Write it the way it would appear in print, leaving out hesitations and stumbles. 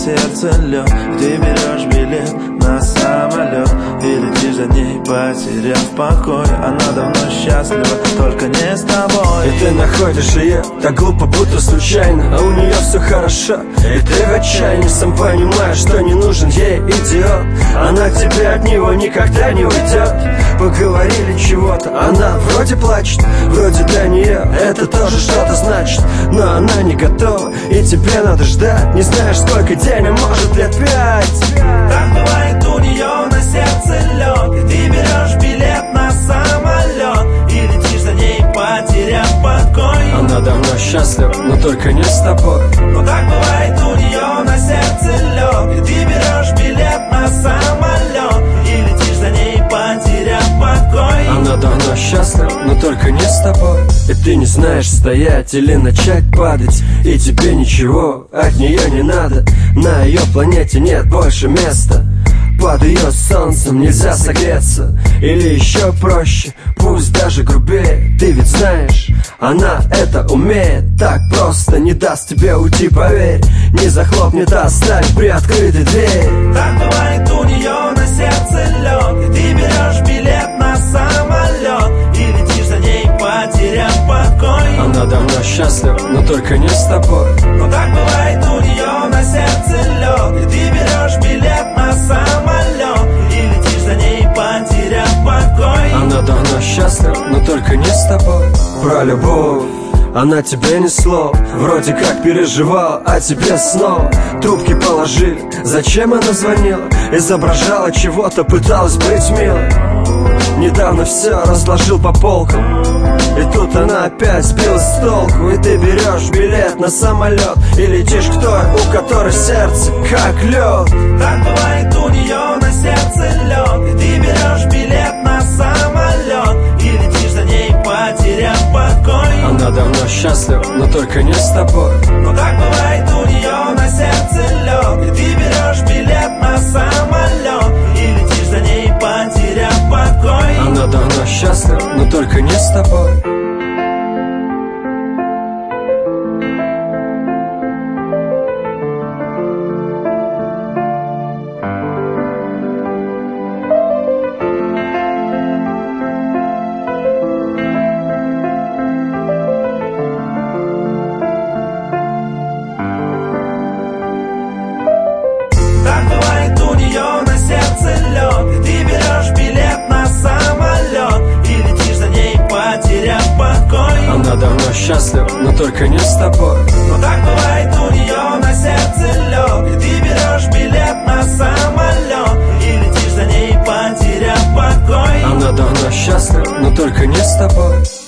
сердце лед. Ты берешь билет на самолет и летишь за ней, потеряв покой. Она давно счастлива, только не с тобой. И ты находишь ее так глупо, будто случайно, а у нее все хорошо, и ты в отчаянии. Сам понимаешь, что не нужен ей идиот. Она к тебе от него никогда не уйдет. Поговорили чего-то, она вроде плачет, вроде для нее это тоже что-то значит. Но она не готова, и тебе надо ждать. Не знаешь, сколько день, а может лет 5. Так бывает у нее на сердце лед. И ты берешь билет на самолет и летишь за ней, потеряв покой. Она давно счастлива, но только не с тобой. Но так бывает у нее на сердце лед. И ты берешь билет на самолет и летишь за ней, потеряв покой. Она давно счастлива, но только не с тобой. И ты не знаешь, стоять или начать падать. И тебе ничего от нее не надо. На ее планете нет больше места. Под ее солнцем нельзя согреться. Или еще проще, пусть даже грубее. Ты ведь знаешь, она это умеет. Так просто не даст тебе уйти, поверь. Не захлопнет, а оставит приоткрытой дверь. Так бывает у нее на сердце лед. И ты берешь билет на самолет и летишь за ней, потеряв покой. Она давно счастлива, но только не с тобой. Но так бывает у нее на сердце лед. И ты берешь билет на самолет и летишь за ней, потеряв покой. Она давно счастлива, но только не с тобой. Про любовь она тебе ни слов. Вроде как переживала, а тебе снова трубки положили. Зачем она звонила? Изображала чего-то, пыталась быть милой. Недавно все разложил по полкам, и тут она опять сбилась с толку. И ты берешь билет на самолет и летишь к той, у которой сердце как лед. Так бывает у нее на сердце лед. И ты берешь билет на самолет и летишь за ней, потеряв покой. Она давно счастлива, но только не с тобой. Но так бывает у нее на сердце лед. И ты берешь билет на самолет и летишь за ней, потеряв покой. Она давно счастлива, но только не с тобой. Так бывает у нее на сердце лед. И ты берешь билет на самолет и летишь за ней, потеряв покой. Она давно счастлива, но только не с тобой. Но так бывает у нее на сердце лед. И ты берешь билет на самолет и летишь за ней, потеряв покой. Она давно счастлива, но только не с тобой.